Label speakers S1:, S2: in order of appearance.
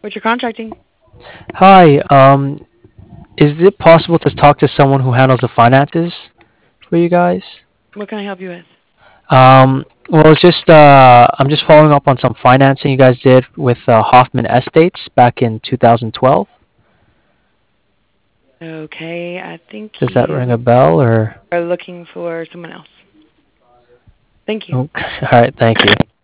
S1: What you're contracting?
S2: Hi, is it possible to talk to someone who handles the finances for you guys?
S1: What can I help you with?
S2: Well, it's just I'm just following up on some financing you guys did with Hoffman Estates back in 2012.
S1: Okay, I think
S2: Does that ring a
S1: you
S2: bell or?
S1: are looking for someone else. Thank you.
S2: Okay. All right, thank you.